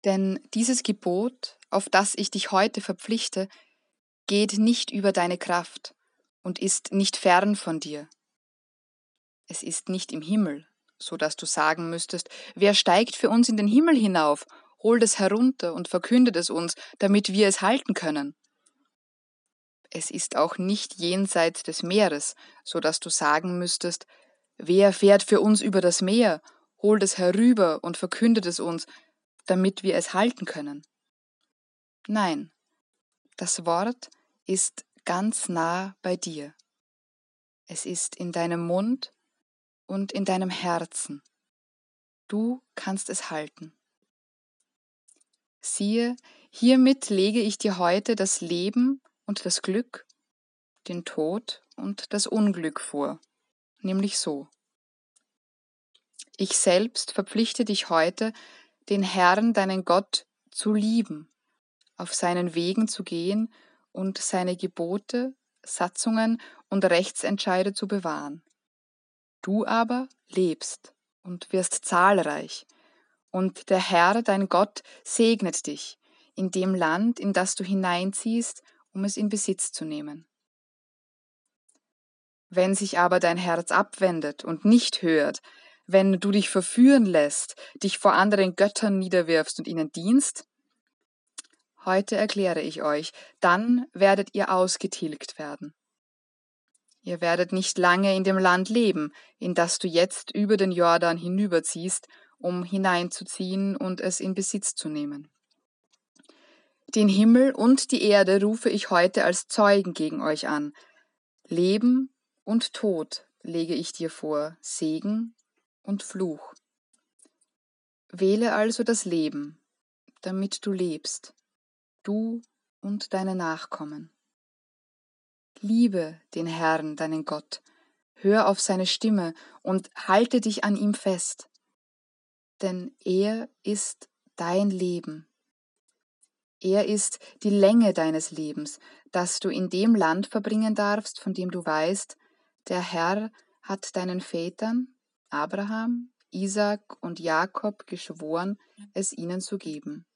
Denn dieses Gebot, auf das ich dich heute verpflichte, geht nicht über deine Kraft und ist nicht fern von dir. Es ist nicht im Himmel, so dass du sagen müsstest, wer steigt für uns in den Himmel hinauf, holt es herunter und verkündet es uns, damit wir es halten können. Es ist auch nicht jenseits des Meeres, so dass du sagen müsstest, wer fährt für uns über das Meer, holt es herüber und verkündet es uns, damit wir es halten können. Nein, das Wort ist ganz nah bei dir. Es ist in deinem Mund und in deinem Herzen. Du kannst es halten. Siehe, hiermit lege ich dir heute das Leben und das Glück, den Tod und das Unglück vor, nämlich so. Ich selbst verpflichte dich heute, den Herrn, deinen Gott, zu lieben, auf seinen Wegen zu gehen und seine Gebote, Satzungen und Rechtsentscheide zu bewahren. Du aber lebst und wirst zahlreich, und der Herr, dein Gott, segnet dich in dem Land, in das du hineinziehst, um es in Besitz zu nehmen. Wenn sich aber dein Herz abwendet und nicht hört, wenn du dich verführen lässt, dich vor anderen Göttern niederwirfst und ihnen dienst, heute erkläre ich euch, dann werdet ihr ausgetilgt werden. Ihr werdet nicht lange in dem Land leben, in das du jetzt über den Jordan hinüberziehst, um hineinzuziehen und es in Besitz zu nehmen. Den Himmel und die Erde rufe ich heute als Zeugen gegen euch an. Leben und Tod lege ich dir vor, Segen und Fluch. Wähle also das Leben, damit du lebst, du und deine Nachkommen. Liebe den Herrn, deinen Gott, hör auf seine Stimme und halte dich an ihm fest, denn er ist dein Leben. Er ist die Länge deines Lebens, das du in dem Land verbringen darfst, von dem du weißt, der Herr hat deinen Vätern, Abraham, Isaak und Jakob, geschworen, es ihnen zu geben.